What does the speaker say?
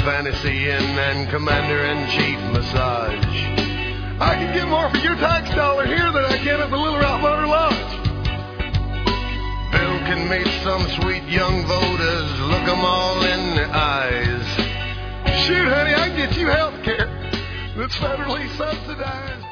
Fantasy Inn and Commander-in-Chief massage. I can get more for your tax dollar here than I can at the Little Rock Motor Lodge. Bill can meet some sweet young voters, look 'em all in the eyes. Shoot, honey, I can get you health care that's federally subsidized.